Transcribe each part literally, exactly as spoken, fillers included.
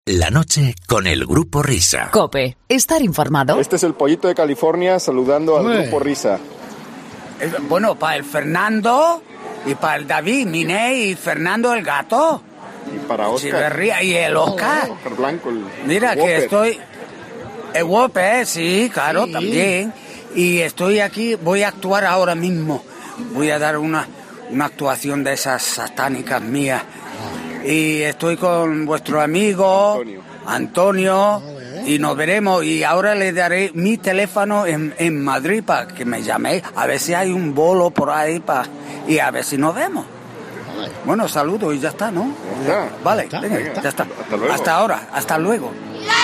La noche con el Grupo Risa. COPE. Estar informado. Este es el Pollito de California saludando al Ué. Grupo Risa. Eh, Bueno, para el Fernando y para el David, Miné y Fernando el gato. Y para Oscar. Chiverría y el Oscar. Oscar Blanco, el Mira que Whopper. estoy... El Whopper, sí, claro, Sí. también. Y estoy aquí, voy a actuar ahora mismo. Voy a dar una, una actuación de esas satánicas mías. Y estoy con vuestro amigo Antonio. Antonio, y nos veremos. Y ahora le daré mi teléfono en, en Madrid para que me llaméis. A ver si hay un bolo por ahí pa, y a ver si nos vemos. Bueno, saludo y ya está, ¿no? Ya. Vale, está, venga, ya está. ya está. Hasta luego. Hasta ahora, hasta luego.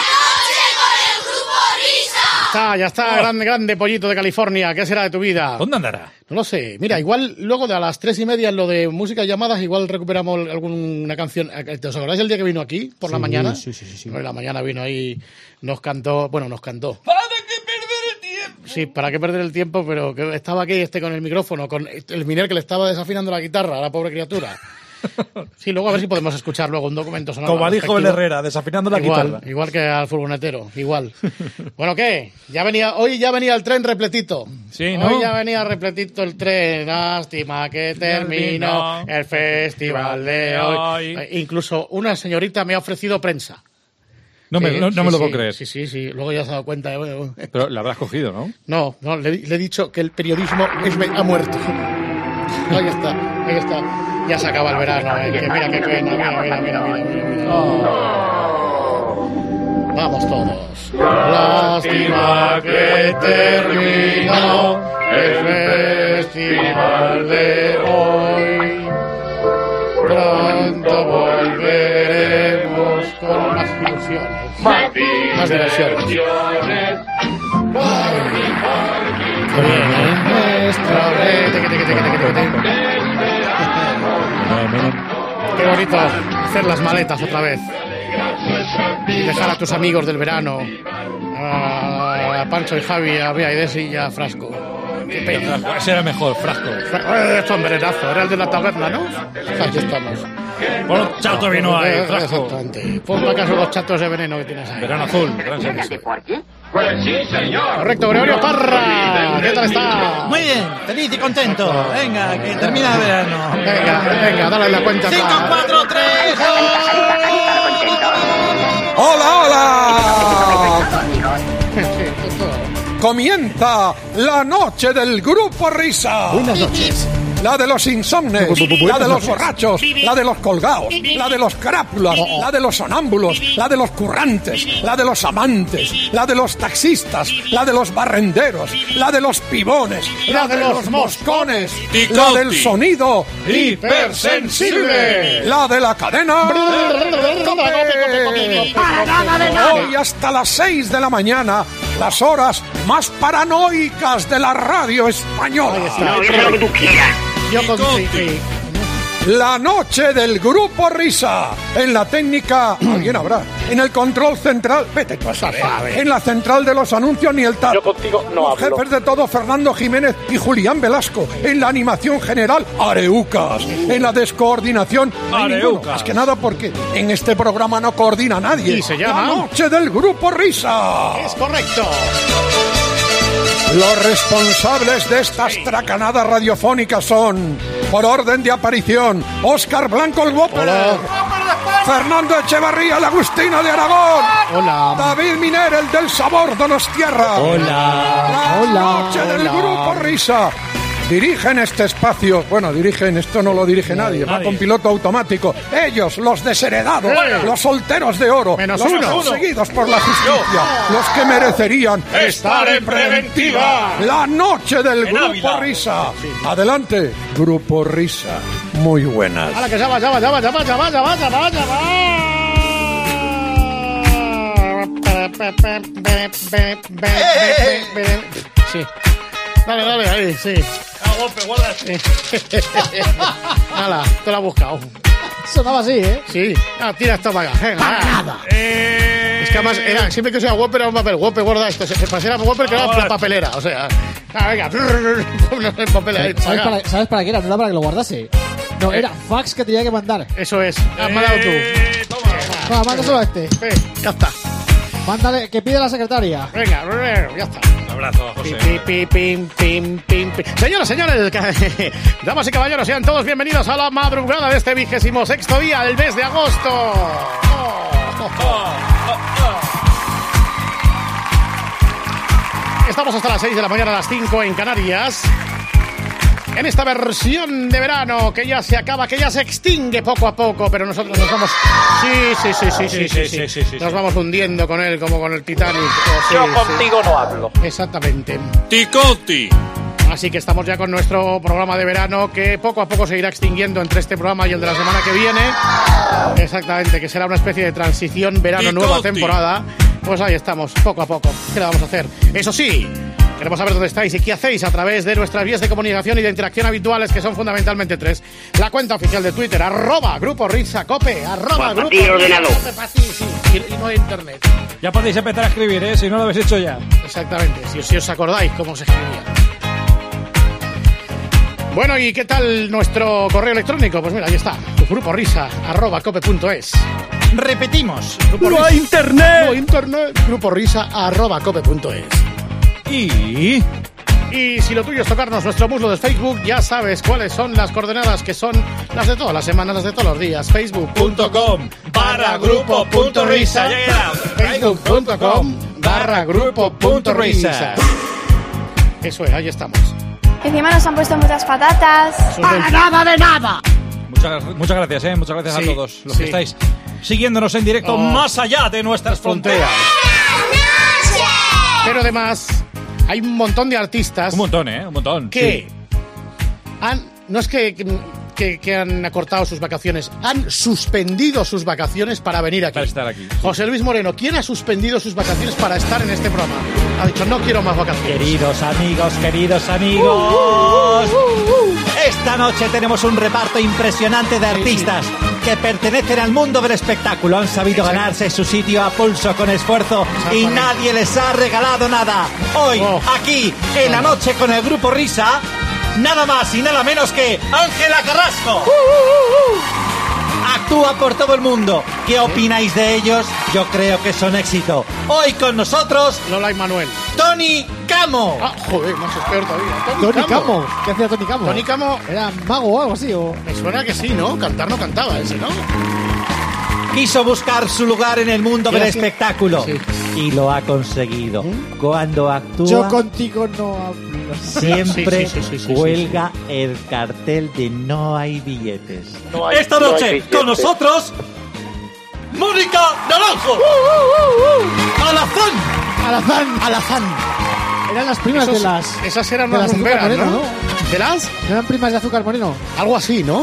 Está, ya está, grande, grande Pollito de California. ¿Qué será de tu vida? ¿Dónde andará? No lo sé. Mira, igual luego de a las tres y media en lo de música y llamadas, igual recuperamos alguna canción. ¿Os acordáis el día que vino aquí por la Sí, mañana? sí, sí, sí, sí. Por la mañana vino ahí, nos cantó, bueno, nos cantó. ¿Para qué perder el tiempo? Sí, para qué perder el tiempo, pero que estaba aquí este con el micrófono, con el Miner que le estaba desafinando la guitarra a la pobre criatura. Sí, luego a ver si podemos escuchar luego un documento sonoro. Como al dijo el respectivo. Herrera, desafinando la igual, guitarra. igual que al furgonetero, igual. Bueno, ¿qué? Ya venía, hoy ya venía el tren repletito. Sí, ¿no? Hoy ya venía repletito el tren. Lástima que terminó Terminó el festival de hoy. Eh, Incluso una señorita me ha ofrecido prensa. No me, Sí, no, no sí, me lo sí, puedo creer. Sí, sí, sí. Luego ya se ha dado cuenta. eh, bueno, eh. Pero la habrás cogido, ¿no? No, no, le, le he dicho que el periodismo es, ha muerto. Ahí está, ahí está. Ya se acaba el verano, eh, que mira qué pena, mira, mira, mira, mira, mira, mira. Oh. Vamos todos. Lástima que terminó el festival de hoy. Pronto volveremos con más ilusiones. Más diversiones. Qué bien, ¿eh? Nuestra vez. Teque, teque, teque, teque, teque, teque. Qué bonito hacer las maletas otra vez. Y dejar a tus amigos del verano, a Pancho y Javi, a Bea y Desi y a Frasco. Qué pena. Ese era mejor, Frasco. Eh, Esto hombrenazo, era el de la taberna, ¿no? Aquí estamos. Bueno, chato vino ahí, Eh, Frasco. Exactamente. Pon para acaso los chatos de veneno que tienes ahí. Verano azul, gran servicio. Correcto, Gregorio Parra. ¿Qué tal está? Muy bien, feliz y contento. Venga, que termina el verano. Venga, venga, dale la cuenta. cinco, atrás. cuatro, tres. ¡Hola, hola! Sí, todo. Comienza la noche del Grupo Risa. Buenas noches. La de los insomnes, la de los borrachos, la de los colgados, la de los crápulas, la de los sonámbulos, la de los currantes, la de los amantes, la de los taxistas, la de los barrenderos, la de los pibones, la de los moscones, la del sonido hipersensible, la de la cadena. Hoy hasta las seis de la mañana, las horas más paranoicas de la radio española. Yo con sí, sí. La noche del Grupo Risa. En la técnica, alguien habrá. En el control central, vete tú a saber. En la central de los anuncios ni el tal. Yo contigo no Los hablo. jefes de todo, Fernando Jiménez y Julián Velasco. En la animación general, Areucas. En la descoordinación, no hay Areucas. ninguno. Más que nada porque en este programa no coordina nadie. Y se llama- La noche del Grupo Risa. Es correcto. Los responsables de estas tracanadas radiofónicas son, por orden de aparición, Óscar Blanco el Whopper, Hola. Fernando Echevarría el Agustino de Aragón, Hola. David Miner el del Sabor Donostierra, la Hola. noche del Hola. Grupo Risa. Dirigen este espacio, bueno, dirigen, esto no lo dirige nadie, va nadie. con piloto automático. Ellos, los desheredados, Bueno. los solteros de oro, Menos los uno. perseguidos por la justicia, los que merecerían Estar en preventiva. la noche del En Grupo Ávila. Risa. Adelante, Grupo Risa. Muy buenas. ¡Hala, que ya va, ya va, ya va, ya va, ya va, ya va, ya va, ya va! Sí. Dale, dale, ahí, sí. A golpe, guarda. Hala, te lo has buscado. Sonaba así, ¿eh? Sí. Ah, tira esto para acá. Venga, nada. Es que además, era, siempre que sea Whopper era un papel. Whopper, guarda esto. Se pasara Whopper que era Ahora. la papelera. O sea, ah, venga. El papel ahí. ¿Sabes para para, acá. ¿Sabes para qué era? No era para que lo guardase. No, era fax que tenía que mandar. Eso es. Has mandado tú. Eh, toma. Va, mándaselo a este. Eh, ya está. Mándale, que pide la secretaria. Venga, ya está. Un abrazo, José. Pi, pi, pim, pim, pim, pim. Señoras, señores, damas y caballeros, sean todos bienvenidos a la madrugada de este vigésimo sexto día del mes de agosto. Oh, oh, oh, oh. Estamos hasta las seis de la mañana, a las cinco en Canarias. En esta versión de verano que ya se acaba, que ya se extingue poco a poco, pero nosotros nos vamos... Sí, sí, sí, sí, sí, sí, sí, sí, sí. Nos vamos hundiendo con él como con el Titanic. Oh, sí, Yo sí. contigo no hablo. Exactamente. Ticoti. Así que estamos ya con nuestro programa de verano que poco a poco se irá extinguiendo entre este programa y el de la semana que viene. Exactamente, que será una especie de transición verano, nueva temporada. Pues ahí estamos, poco a poco. ¿Qué le vamos a hacer? Eso sí, queremos saber dónde estáis y qué hacéis a través de nuestras vías de comunicación y de interacción habituales, que son fundamentalmente tres. La cuenta oficial de Twitter, arroba Grupo Risa Cope, arroba Grupo Risa Cope, pa' ti, sí, y, y no hay internet. Ya podéis empezar a escribir, ¿eh? Si no lo habéis hecho ya. Exactamente, si, si os acordáis cómo se escribía. Bueno, ¿y qué tal nuestro correo electrónico? Pues mira, ahí está, grupo risa arroba cope punto es. Repetimos. Grupo ¡Lo Risa- internet! ¡Lo internet! Grupo risa arroba cope punto es. Y... Y si lo tuyo es tocarnos nuestro muslo de Facebook, ya sabes cuáles son las coordenadas, que son las de todas las semanas, las de todos los días. Facebook punto com barra grupo punto risa. Facebook punto com barra grupo punto risa. Eso es, ahí estamos. Encima nos han puesto muchas patatas. ¡Para nada de nada! Muchas, muchas gracias, ¿eh? Muchas gracias Sí, a todos los sí. que estáis siguiéndonos en directo Oh. más allá de nuestras fronteras. Pero además, hay un montón de artistas Un montón, ¿eh? Un montón. que Sí. han, no es que, que, que han acortado sus vacaciones, han suspendido sus vacaciones para venir aquí. Para estar aquí. José Luis Moreno, ¿quién ha suspendido sus vacaciones para estar en este programa? Ha dicho, no quiero más vacaciones. Queridos amigos, queridos amigos, esta noche tenemos un reparto impresionante de artistas que pertenecen al mundo del espectáculo. Han sabido Exacto. ganarse su sitio a pulso con esfuerzo y Exactamente. nadie les ha regalado nada. Hoy, Oh. aquí, en la noche con el Grupo Risa, nada más y nada menos que Ángela Carrasco. Actúa por todo el mundo. ¿Qué opináis de ellos? Yo creo que son éxito. Hoy con nosotros, Lola y Manuel. Tony Camo. Ah, joder, más peor todavía. Tony Camo. ¿Qué hacía Tony Camo? Tony Camo, ¿Era mago o algo así? O... me suena que sí, ¿no? Cantar no cantaba ese, ¿no? Quiso buscar su lugar en el mundo del Era así. espectáculo Sí. y lo ha conseguido. Cuando actúa, Yo contigo no hablo. siempre Sí, sí, sí, sí, sí, cuelga el cartel de no hay billetes. No hay- Esta no hay noche billete. con nosotros, Mónica Naranjo. Alazán. Alazán. Alazán. Eran las primas Esos- de las... esas eran de las las Azúcar rumberas, Moreno, ¿no? ¿De las? ¿No eran primas de Azúcar Moreno? Algo así, ¿no?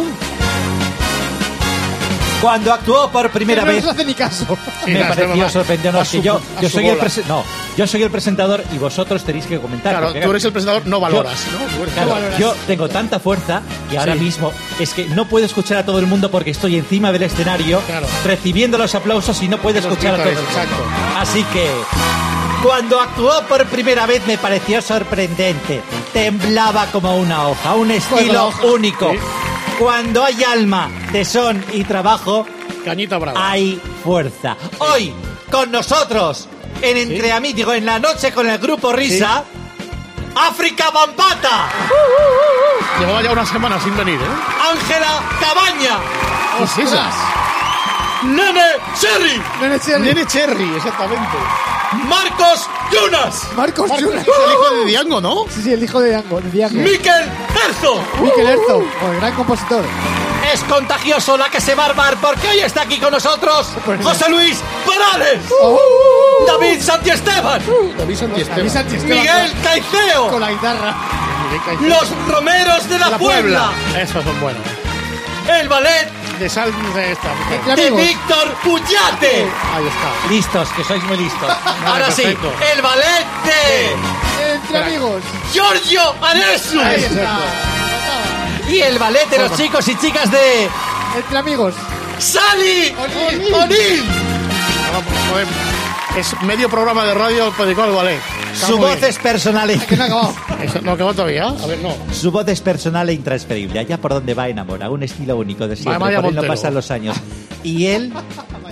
Cuando actuó por primera Pero no vez, les hace ni caso. Sí, me las pareció demás- sorprendente. No, a es que su- yo, a yo su soy el bola. prese- no, yo soy el presentador y vosotros tenéis que comentar. Claro, porque, tú eres el presentador, no valoras, ¿no? Tú eres- Claro, no valoras. yo tengo tanta fuerza que ahora Sí. mismo es que no puedo escuchar a todo el mundo porque estoy encima del escenario Claro. recibiendo los aplausos y no puedo Los escuchar a todo el vítores, mundo. exacto. Así que cuando actuó por primera vez me pareció sorprendente. Temblaba como una hoja, un estilo hoja. único. Sí. Cuando hay alma, tesón y trabajo, Cañita brava. hay fuerza. Hoy, con nosotros, en Entre Amigos, digo, en la noche con el Grupo Risa, África Bambata, Llevaba ya una semana sin venir, ¿eh? Ángela Cabaña, ¿Qué es esas? Nene Cherry, Nene Cherry. Nene Cherry, exactamente. Marcos Yunas, Marcos Marcos, Yunas. es el hijo de Diango, ¿no? Sí, sí, el hijo de Diango. De Diango. Miquel Herzog. Miquel Herzog, o el gran compositor. Es contagioso la que se va a armar porque hoy está aquí con nosotros José Luis Perales, David Santiesteban, David Santiesteban. David Santiesteban Miguel con- Caicedo, Con la guitarra. los Romeros de la, La Puebla, Esos son buenos. el ballet De sal de esta. Entre de amigos. Víctor Pullate. Ahí está. Listos, que sois muy listos. Ahora sí, perfecto. el ballet de Entre amigos. Giorgio Aresu Ahí está. y el ballet de los chicos y chicas de Entre amigos. Sally O'Neill. O'Neill. Joder, es medio programa de radio dedicado al ballet. Está Su muy voz bien. es personal y... Que no ha acabado. Eso, no acabó todavía. A ver, no. Su voz es personal e intransferible. Allá por donde va enamora. Un estilo único de siempre. Vaya Por él no Montero. pasan los años. Y él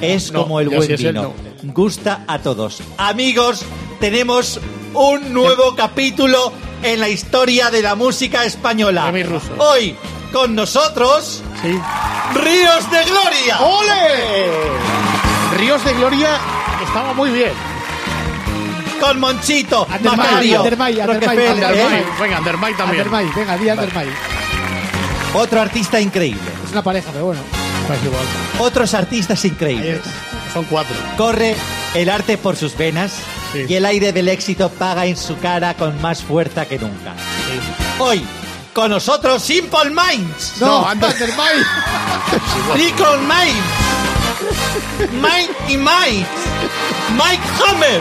Es No, como el ya buen sí es él, vino. Gusta a todos. Amigos, tenemos un nuevo capítulo en la historia de la música española. Remy Russo. Hoy, con nosotros, Sí. Ríos de Gloria. ¡Ole! Ríos de Gloria estaba muy bien. Con Monchito, Andermay, Macario, Andermay, Andermay, Rockefeller, Andermay. ¿eh? Venga, Andermay también. Andermay, venga, di Andermay. Otro artista increíble. Es una pareja, pero bueno. Pues igual. Otros artistas Ahí increíbles. está. Son cuatro. Corre el arte por sus venas Sí. y el aire del éxito paga en su cara con más fuerza que nunca. Sí. Hoy, con nosotros, Simple Minds. No, No, Ander- Andermay. Nicole Minds. Mind y Minds. Mike Hammer.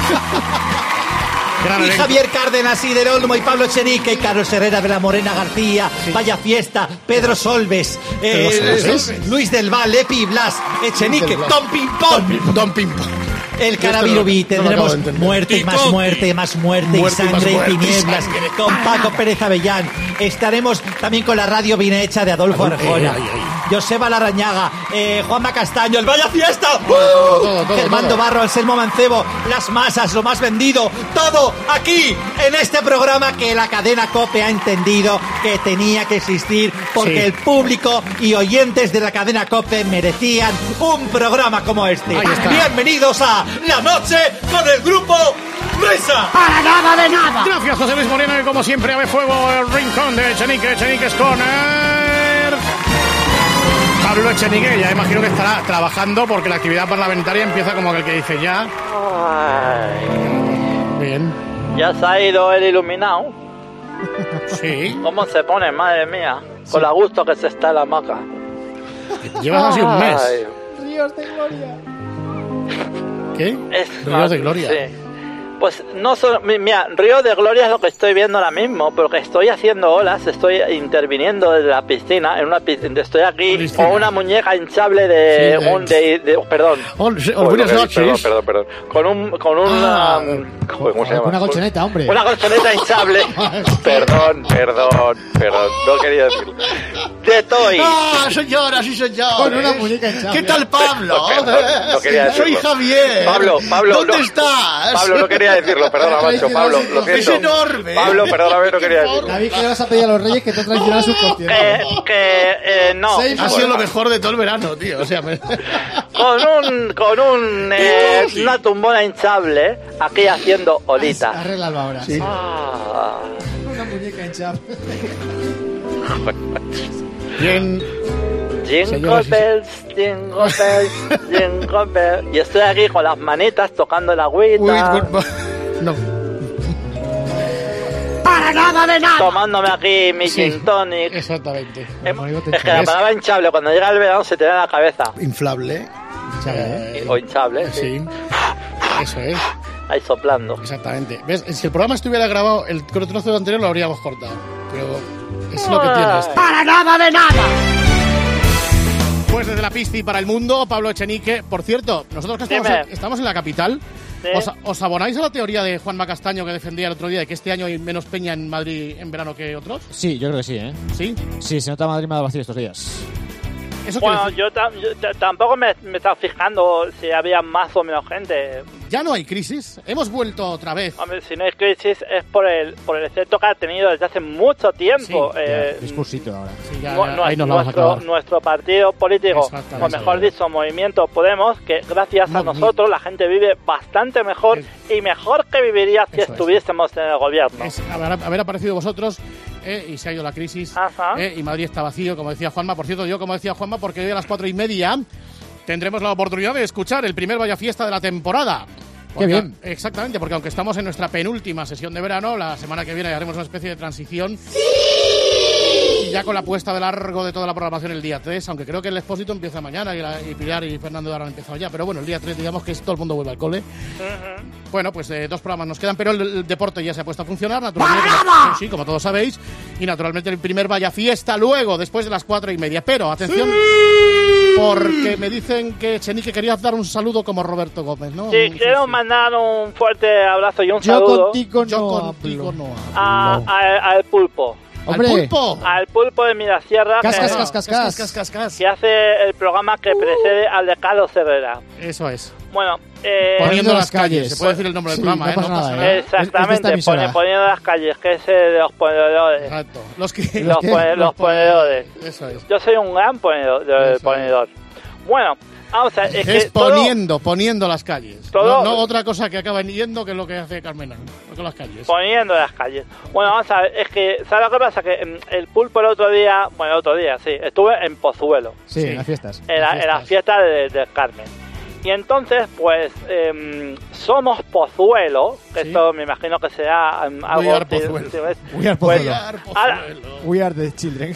Gran Y elenco. Javier Cárdenas y Del Olmo y Pablo Echenique y Carlos Herrera de la Morena García, Vaya Fiesta, Pedro Solves, eh, Pedro Solves. Luis del Val, Epi Blas, Echenique, del Val. Tom Pimpón, Don Pimpa. el Esto Carabirubi. no- no lo acabo Tendremos de entender. muerte y más Tico. muerte, más muerte, Muerte y y más sangre y muerte y tinieblas sangre. con Paco Pérez Avellán. Estaremos también con la radio bien hecha de Adolfo Adolfo, Arjona, ay, ay, Joseba Larrañaga, eh, Juanma Castaño, el Vaya Fiesta, ¡Uh! todo, todo, Germando todo. Barro, Anselmo Mancebo, Las Masas, lo más vendido, todo aquí en este programa que la cadena COPE ha entendido que tenía que existir porque Sí. el público y oyentes de la cadena COPE merecían un programa como este. Ahí está. Bienvenidos a La Noche con el grupo Risa. Para nada de nada. Gracias, José Luis Moreno, y como siempre, ave fuego el rincón de Echenique, Echenique Corner. Pablo Echenique, ya imagino que estará trabajando porque la actividad parlamentaria empieza como el que dice ya. Ay, Bien. ya se ha ido el iluminado. Sí. ¿Cómo se pone, madre mía? Con la gusto que se está en la hamaca. Llevas así un mes. Ay, Ríos de Gloria. ¿Qué? es- Ríos de Gloria. Sí. Pues no solo, mi- mira, Río de Gloria es lo que estoy viendo ahora mismo, porque estoy haciendo olas, estoy interviniendo desde la piscina, en una piscina, estoy aquí Piscina. con una muñeca hinchable de, Sí, de- un, de, de- perdón. Ol- sí, Uy, buenas lo que- noches. Perdón, perdón, perdón. Con un, con un, Ah, um, ¿cómo se llama? Una colchoneta, hombre. Una colchoneta hinchable. Perdón, perdón, perdón, no quería decirlo. De Toy. ¡Ah, señora, sí, señor! Con una muñeca hinchable. ¿Qué tal, Pablo? Perdón, no quería Soy decirlo. Javier. Pablo, Pablo, ¿Dónde no. estás? Pablo, no quería decirlo, perdona, macho, Pablo, lo Es siento. enorme. Pablo, perdóname, no quería decirlo. David, ¿qué le vas a pedir a los reyes que te traicionan sus Que, conciertos? que, eh, no. Seis Ha sido lo mejor de todo el verano, tío. O sea, me- Con un, con un, eh, una tumbona hinchable, aquí haciendo olitas. Arréglalo ahora. Sí. Ah. Una muñeca hinchable. Bien. Jingle Señoras y- bells, jingle bells, jingle bells. Y estoy aquí con las manitas tocando la agüita, Uy, good- no. Para nada de nada. tomándome aquí mi Sí. gin tonic. Exactamente. Eh, Marido, te Es que la echas. palabra hinchable cuando llega el verano se te da en la cabeza. Inflable. Hinchable, ¿eh? O hinchable, sí. Sí. Eso es. Ahí soplando. Exactamente. ¿Ves? Si el programa estuviera grabado, el trozo anterior lo habríamos cortado. Pero es lo que tiene esto. Para nada de nada. Pues desde la Pisci para el mundo, Pablo Echenique. Por cierto, nosotros que estamos, Dime. en, estamos en la capital. Sí. ¿Os, os abonáis a la teoría de Juanma Castaño que defendía el otro día de que este año hay menos peña en Madrid en verano que otros? Sí, yo creo que sí, ¿eh? ¿Sí? Sí, se nota Madrid más vacío estos días. Eso quiere Bueno, decir- yo, tam- yo t- tampoco me, me estaba fijando si había más o menos gente. ya no hay crisis. Hemos vuelto otra vez. Hombre, si no hay crisis es por el por el efecto que ha tenido desde hace mucho tiempo. Sí, eh, Discursito ahora. Sí, ya, nu- ya, nu- ahí nos la vamos a nuestro, acabar. nuestro partido político, Exactamente. o mejor dicho, Movimiento Podemos, que gracias a No, nosotros la gente vive bastante mejor y mejor que viviría si Eso es. estuviésemos en el gobierno. Es haber, haber aparecido vosotros eh, y se ha ido la crisis Ajá. eh, y Madrid está vacío, como decía Juanma. Por cierto, yo como decía Juanma, porque hoy a las cuatro y media tendremos la oportunidad de escuchar el primer Vaya Fiesta de la temporada. Porque- bien. Exactamente, porque aunque estamos en nuestra penúltima sesión de verano, la semana que viene haremos una especie de transición. Y ya con la puesta de largo de toda la programación el día tres, aunque creo que el Expósito empieza mañana y, la- y Pilar y Fernando ahora han empezado ya, pero bueno, el día tres digamos que es todo el mundo vuelve al cole. Bueno, pues eh, dos programas nos quedan, pero el, el deporte ya se ha puesto a funcionar, naturalmente, como, sí, como todos sabéis, y naturalmente el primer Vaya Fiesta luego, después de las cuatro y media. Pero, atención, porque me dicen que Echenique querías dar un saludo como Roberto Gómez, ¿no? Sí, Un- quiero mandar un fuerte abrazo y un Yo saludo contigo Yo no contigo hablo. no hablo. a, a- al pulpo. ¡Al pulpo! Al pulpo de Mirasierra, Cas, que, cas, cas, cas, cas, cas, cas, cas. que hace el programa que precede al de Carlos Herrera. Eso es. Bueno, eh, Poniendo las calles. Se puede decir el nombre del Sí, programa, no ¿eh? pasa No pasa nada, nada. ¿eh? Exactamente, Es de esta pone- emisora. poniendo las calles, que es el de los ponedores. Exacto. Los que... Los, pone- los ponedores. Eso es. Yo soy un gran ponedor, de- Eso ponedor. Bueno, vamos a ver, es, Es que todo- poniendo, poniendo las calles. todo- No, no otra cosa que acaba yendo que es lo que hace Carmena, ¿no? Con las calles. poniendo las calles. Bueno, vamos a ver, es que, ¿sabes lo que pasa? Que mm, el pulpo el otro día, bueno, el otro día, sí, estuve en Pozuelo, Sí, Sí. en las fiestas. en la, en la fiesta de, de Carmen. Y entonces, pues, em, somos Pozuelo, que Sí. esto me imagino que será em, algo... are ti- Pozuelo. ti- ¿ves? We are Pues, Pozuelo. ha, We are the children.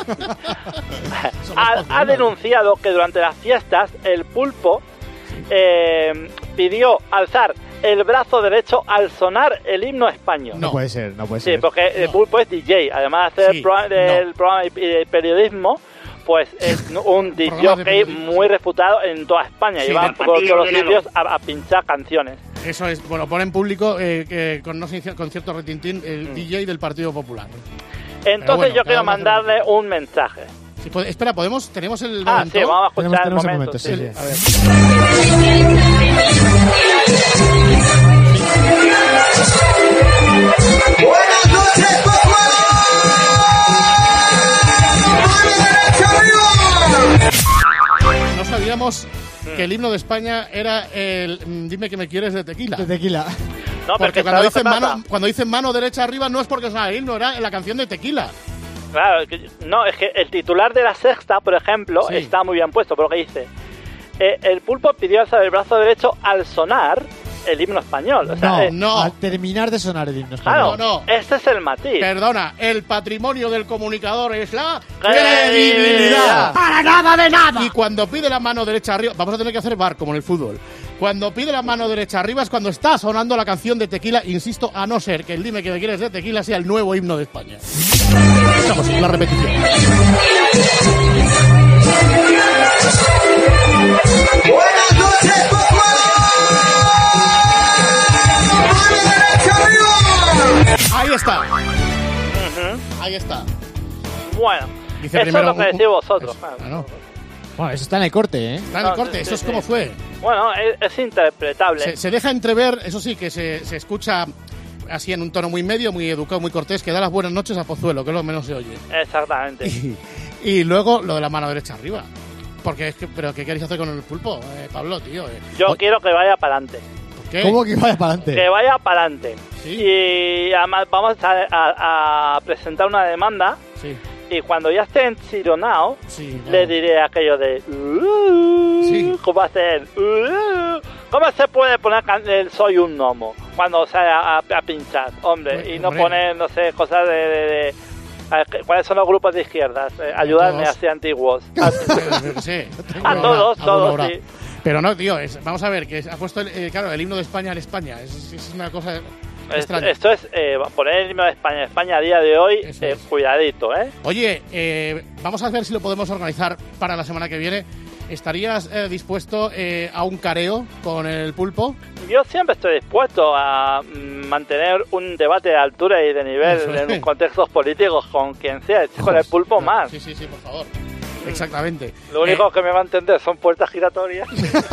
ha- ha denunciado que durante las fiestas el pulpo em, pidió alzar el brazo derecho al sonar el himno español. No puede ser, no puede Sí, ser. porque el pulpo es D J, además de hacer Sí, el programa, del no. programa y y de periodismo, pues es un D Programa de J periodismo, muy reputado en toda España Sí, y va del por todos los Partido sitios a, a pinchar canciones. Eso es, bueno, pone en público eh, que con, no sé, con cierto retintín el D J del Partido Popular. Entonces bueno, yo cada quiero uno hace lo mandarle un mensaje. Sí, puede- espera, ¿podemos? ¿Tenemos el Ah, momento? sí, vamos a escuchar Tenemos- el tenemos el momento. momento, sí, sí. sí. A ver. Buenas noches, No sabíamos que el himno de España era el mm, Dime que me quieres de Tequila. De tequila. No, Porque porque cuando ¿sabes lo dicen, que pasa? mano, cuando dicen mano derecha arriba no es porque sea el himno, era la canción de Tequila. Claro, que- no, es que el titular de la sexta, por ejemplo, Sí. está muy bien puesto, porque dice, eh, el pulpo pidió alzar el brazo derecho al sonar el himno español. O sea, No, eh, no. Al terminar de sonar el himno claro, español. no, no. este es el matiz. Perdona, el patrimonio del comunicador es la Credibilidad. credibilidad. ¡Para nada de nada! Y cuando pide la mano derecha arriba, vamos a tener que hacer bar como en el fútbol. Cuando pide la mano derecha arriba es cuando está sonando la canción de Tequila, insisto, a no ser que el Dime que me quieres de Tequila sea el nuevo himno de España. Escuchamos la repetición. Buenas noches, Ahí está. Ahí está. Bueno, Dice eso primero es lo que un- decís vosotros. Eso, claro. ah, no. Bueno, eso está en el corte, ¿eh? Está en el No, corte, sí, eso sí, es sí. como fue. Bueno, es, es interpretable. Se, se deja entrever, eso sí, que se, se escucha así en un tono muy medio, muy educado, muy cortés, que da las buenas noches a Pozuelo, que es lo que menos se oye. Exactamente. Y, y luego lo de la mano derecha arriba. Porque es que, pero ¿qué queréis hacer con el pulpo, eh, Pablo, tío? Eh? Yo Oye, quiero que vaya para adelante. ¿por qué? ¿Cómo que vaya para adelante? Que vaya para adelante. Sí. Y además vamos a, a- a presentar una demanda. Sí, Y cuando ya esté enchironado, sí. no. le diré aquello de... "Uh", Sí. ¿Cómo hacer? "Uh". ¿Cómo se puede poner can- el soy un gnomo cuando sale a, a pinchar? Hombre, Pues, y no hombre. poner, no sé, cosas de... de- de- a ver, ¿cuáles son los grupos de izquierdas? Eh, ayudarme, todos. así antiguos. A, Sí. a todos, Alguna todos, hora. sí. Pero no, tío, es- vamos a ver, que ha puesto, el, eh, claro, el himno de España en España. Es, es una cosa Es- extraña. esto es eh, poner el himno de España. España a día de hoy, Eso eh, es. cuidadito, ¿eh? Oye, eh, vamos a ver si lo podemos organizar para la semana que viene. ¿Estarías eh, dispuesto eh, a un careo con el pulpo? Yo siempre estoy dispuesto a mm, mantener un debate de altura y de nivel Eso es. en contextos políticos con quien sea, con el pulpo más. Sí, sí, sí, por favor. Exactamente. Lo único Eh, que me va a entender son puertas giratorias.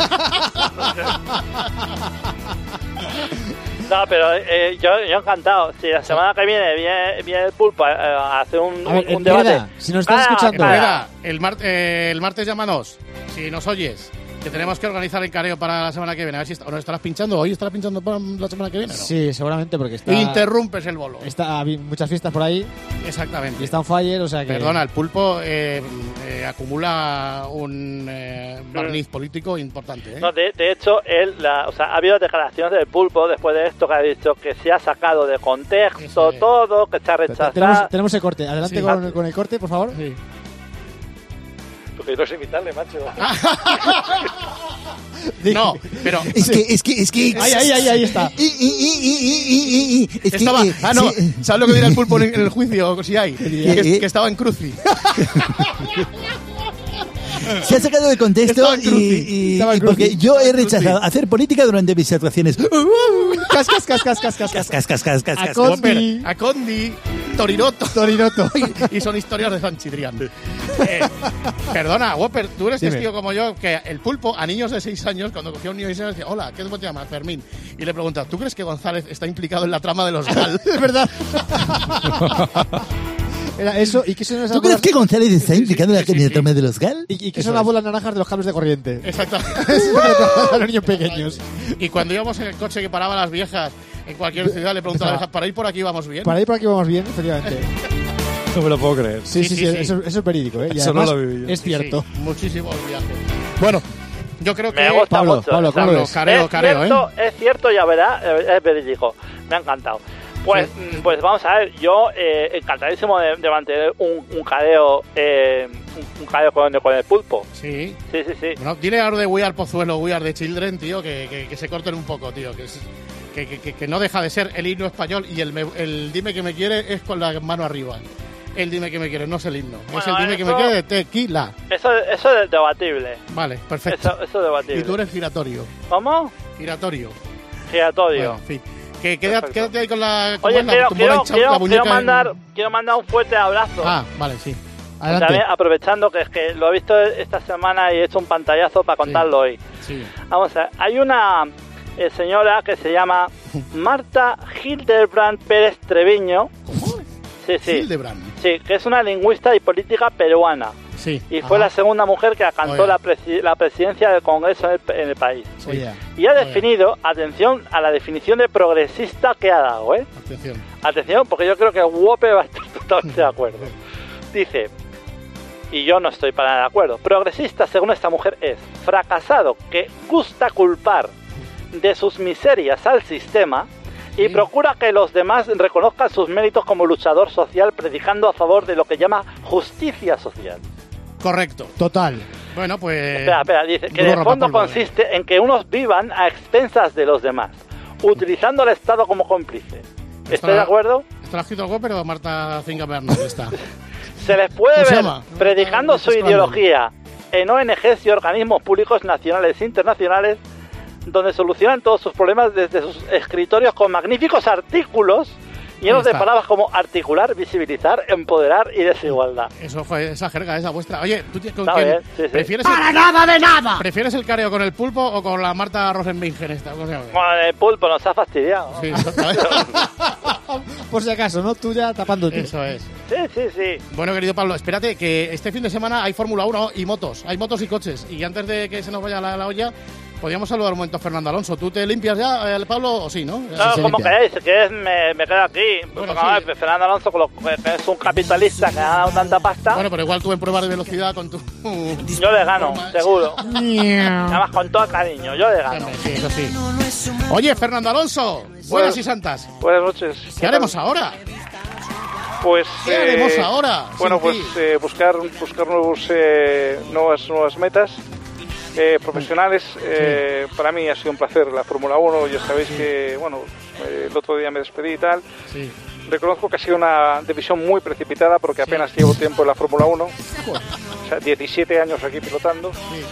No, pero eh, yo, yo encantado. Si la semana que viene viene, viene el pulpo a, a hacer un, A ver, un, un Herrera, debate. si nos estás Ah, escuchando. espera. Herrera, el, mar- eh, el martes llámanos, si nos oyes, que tenemos que organizar el careo para la semana que viene. A ver si está- o nos estarás pinchando, hoy estarás pinchando para la semana que viene, ¿no? Sí, seguramente, porque está... Interrumpes el bolo. Está hay muchas fiestas por ahí Exactamente. y está on fire, o sea que... Perdona, el pulpo eh, eh, acumula un eh, barniz político importante. ¿eh? No, de, de hecho, él, la, o sea, ha habido declaraciones del pulpo después de esto que ha dicho que se ha sacado de contexto Eso es. todo, que se ha Te- rechazado. Tenemos, tenemos el corte. Adelante Sí. con, con el corte, por favor. Sí. Porque no sé imitarle, macho. No, pero Es que, es que, es que. Ahí, ahí, ahí, ahí está. Y, y, y, y, y, y, y, es que, estaba. eh, Ah, no. sí, ¿Sabes lo que dirá el pulpo en, en el juicio? Si hay. Que, que estaba en cruci. se ha sacado de contexto Estaba en y, cruci. y- Estaba en y porque cruci. yo he Estaba en rechazado cruci. hacer política durante mis actuaciones. Cas, cas, cas, cas, cas, cas, cas. Cas, cas, cas, cas, cas, A cas. Condi. Popper, a Condi. Toriroto. Toriroto. Y, y son historias de San Chidrián. Eh, perdona, Whopper, tú eres Dime. testigo como yo que el pulpo a niños de seis años, cuando cogía un niño de seis años, decía, hola, ¿qué te llamas? Fermín. Y le pregunta, ¿tú crees que González está implicado en la trama de los Gal? Es verdad. Era eso, ¿y qué son esas ¿Tú crees bolas? que González está implicado en la trama de los Gal? ¿Y, y qué Eso son las es. bolas naranjas de los cables de corriente? Exactamente. Eso es lo que le preguntan a los niños pequeños. Y cuando íbamos en el coche que paraba a las viejas en cualquier ciudad, le preguntaba a la vieja, ¿para ir por aquí vamos bien? Para ir por aquí vamos bien, efectivamente. No me lo puedo creer. Sí, sí, sí, Sí, sí, sí. Eso, eso es verídico, ¿eh? Y Eso no además lo viví yo. es cierto. Sí, muchísimos viajes. Bueno, yo creo que... Me gusta Pablo, mucho. Pablo, ¿cómo lo Pablo, ves? careo, es, careo, cierto, ¿eh? es cierto, ya verás, eh, es verídico. Me ha encantado. Pues, Sí. mm, pues vamos a ver, yo eh, encantadísimo de, de mantener un, un cadeo, eh, un, un cadeo con, con el pulpo. Sí. Sí, sí, sí. Bueno, dile ahora de We Are Pozuelo, We Are the Children, tío, que, que, que se corten un poco, tío. Que, es- que, que, que- que no deja de ser el himno español y el, me- el dime que me quiere es con la mano arriba. El dime que me quiere, no es el himno. es Bueno, el dime que me eso- quiere de tequila. Eso, eso es debatible. Vale, perfecto. Eso, eso es debatible. Y tú eres giratorio. ¿Cómo? Giratorio. Giratorio. Bueno, en fin. Que queda- Perfecto. quédate ahí con la... ¿cómo Oye, es la- quiero, tu quiero, bola hincha- quiero, la muñeca quiero en- mandar, quiero mandar un fuerte abrazo. Ah, vale, sí. Adelante. También aprovechando que es que lo he visto esta semana y he hecho un pantallazo para contarlo hoy. Sí. Vamos a ver, hay una eh, señora que se llama Marta Hildebrand Pérez Treviño. Sí, sí. Hildebrand. Sí, que es una lingüista y política peruana. Sí. Y fue Ajá. la segunda mujer que alcanzó Oye. la, presi- la presidencia del Congreso en el, en el país. Sí. Oye, Y ha Oye. definido, atención a la definición de progresista que ha dado, ¿eh? Atención. Atención, porque yo creo que Wope va a estar totalmente de acuerdo. Dice, y yo no estoy para nada de acuerdo, progresista según esta mujer es fracasado que gusta culpar de sus miserias al sistema y Sí. procura que los demás reconozcan sus méritos como luchador social, predicando a favor de lo que llama justicia social. Correcto. total. Bueno, pues... Espera, espera, dice que duro de fondo rapapolvo, eh. consiste en que unos vivan a expensas de los demás, utilizando al Estado como cómplice. Esto ¿Estoy de la- acuerdo? ¿Esto lo ha escrito algo, pero Marta Zingerberg no está? Se les puede ¿Cómo se ver llama? predicando No, su no, no, ideología en O N Ges y organismos públicos nacionales e internacionales, donde solucionan todos sus problemas desde sus escritorios con magníficos artículos llenos Ahí de está. palabras como articular, visibilizar, empoderar y desigualdad. Eso fue esa jerga, esa vuestra. Oye, ¿tú tienes con Está quién? bien, sí, sí. ¿Prefieres, ¡Para el, nada de nada! ¿Prefieres el careo con el pulpo o con la Marta Rosenbingen esta? ¿Cómo se llama? Bueno, el pulpo nos ha fastidiado. Sí, exactamente. Por si acaso, ¿no? Tú ya tapándote. Eso es. Sí, sí, sí. Bueno, querido Pablo, espérate que este fin de semana hay Fórmula uno y motos. Hay motos y coches. Y antes de que se nos vaya la, la olla, podríamos saludar un momento a Fernando Alonso. ¿Tú te limpias ya, eh, Pablo, o sí, no? No, se como limpia. queréis, si queréis me, me quedo aquí. Bueno, Porque, sí. a ver, Fernando Alonso con lo- que es un capitalista que ha dado tanta pasta, Bueno, pero igual tú en pruebas de velocidad con tu... yo le gano, forma- seguro. Nada más con todo el cariño, yo le gano. Sí, eso sí. Oye, Fernando Alonso, buenas y santas. Buenas noches. ¿Qué haremos ahora? Pues, ¿Qué eh, haremos ahora? Bueno, sin pues ti? eh, buscar buscar nuevos eh, nuevas nuevas metas eh, profesionales. Eh, Para mí ha sido un placer la Fórmula uno. Ya sabéis que bueno, eh, el otro día me despedí y tal. Sí. Reconozco que ha sido una decisión muy precipitada porque apenas llevo tiempo en la Fórmula uno. O sea, diecisiete años aquí pilotando.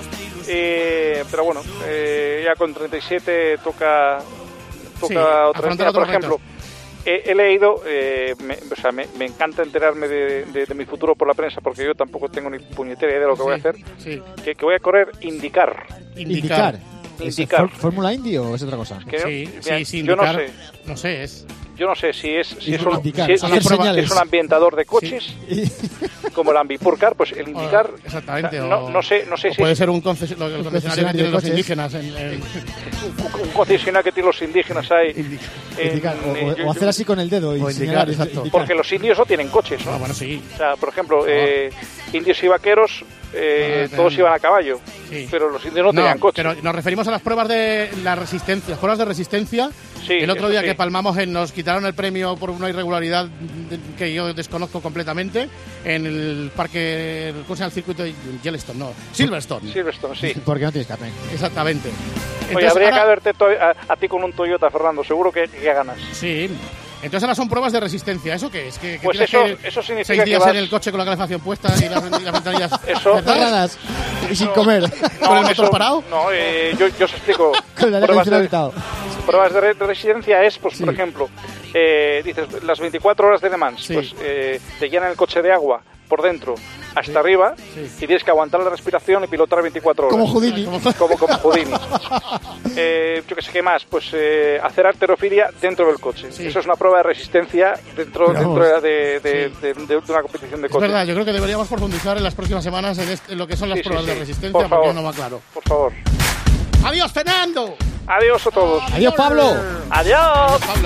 Eh, pero bueno, eh, ya con treinta y siete toca, toca Sí, otra afrontar vez. otros Por ejemplo, he, he leído, eh, me, o sea, me, me encanta enterarme de, de, de mi futuro por la prensa porque yo tampoco tengo ni puñetera idea de lo que voy a hacer. Sí. Que, que voy a correr IndyCar. Indicar. Indicar. ¿Es ¿Fórmula Indy o es otra cosa? Que no- Sí, mira, sí, sí, yo no indicar- sé. No sé, es... Yo no sé si es si Y es un, indicar, si es, son si es las un- señales. es un ambientador de coches como el Ambipurcar, pues el IndyCar. O- exactamente. o sea, no, o- no sé, no sé o si puede es ser un concesio- lo- el concesionario que concesionario de tienen los coches. indígenas. En, en- un concesionario que tienen los indígenas ahí. en- Indicar. O, en- o- yo- o hacer así con el dedo y O indicar, señalar. exacto. indicar. Porque los indios no tienen coches, ¿no? Ah, bueno, sí. O sea, por ejemplo, eh, indios y vaqueros, eh, Ah, todos ten- iban a caballo, Sí. pero los indios no tenían coches. pero nos referimos a las pruebas de la resistencia, las pruebas de resistencia. Sí, el otro eso día sí. que palmamos en, nos quitaron el premio por una irregularidad de- que yo desconozco completamente en el parque, ¿cómo se llama el circuito de Yellowstone? No, Silverstone. Silverstone, sí. Porque no tienes carne. Exactamente. Oye, Entonces, habría ahora- que verte to- a, a ti con un Toyota, Fernando, seguro que, que ganas. Sí. Entonces ahora son pruebas de resistencia. ¿Eso qué es? ¿Que, que Pues tienes eso- que ir eso significa seis que días vas- en el coche con la calefacción puesta y las, y las ventanillas Eso- cerradas? Cerradas y sin comer. ¿Con el motor eso- parado? No, eh, yo, yo os explico. Con el aire pruebas, de, acondicionado. pruebas de re- de residencia es, pues, por ejemplo, Eh, dices, las veinticuatro horas de Le Mans, Sí. pues eh, te llenan el coche de agua por dentro hasta Sí. arriba Sí. y tienes que aguantar la respiración y pilotar veinticuatro horas. Como Houdini. Como, como Houdini. Eh, yo que sé qué más, pues eh, hacer halterofilia dentro del coche. Sí. Eso es una prueba de resistencia dentro, Pero dentro vamos. de, de, Sí. de, de- de una competición de Es coche. verdad, yo creo que deberíamos profundizar en las próximas semanas en, este- en lo que son las Sí, sí, pruebas sí. de resistencia, Por porque favor. no va claro. Por favor. ¡Adiós, Fernando! Adiós a todos. Adiós, Pablo. Adiós. Pablo.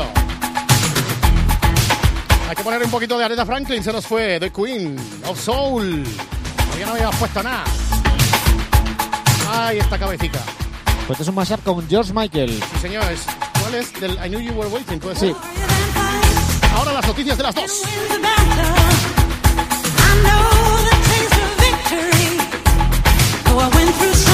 Hay que poner un poquito de Aretha Franklin, se nos fue The Queen of Soul. Todavía no habíamos puesto nada. Ay, esta cabecita. Pues este es un mashup con George Michael. Sí, señores. ¿Cuál es? Del I Knew You Were Waiting, ¿puede Sí. ser? Ahora las noticias de las dos. I know the taste of victory. Oh, I went through